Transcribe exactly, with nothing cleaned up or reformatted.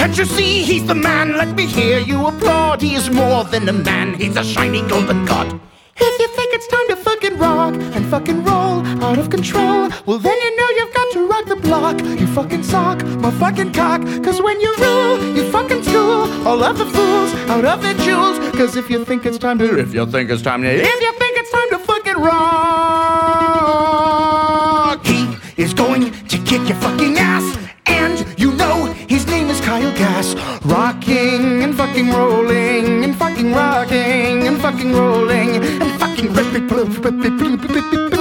Can't you see he's the man? Let me hear you applaud. He is more than a man, he's a shiny golden god. If you think it's time to fucking rock and fucking roll out of control, well then you know you've got to rock the block. You fucking sock my fucking cock, cause when you rule, you fucking school all of the fools out of their jewels. Cause if you think it's time to, if you think it's time to, if you think it's time to fucking rock, he is going to kick your fucking ass. And you know his name is Kyle Gass. Rocking and fucking rolling and fucking rocking and fucking rolling and fucking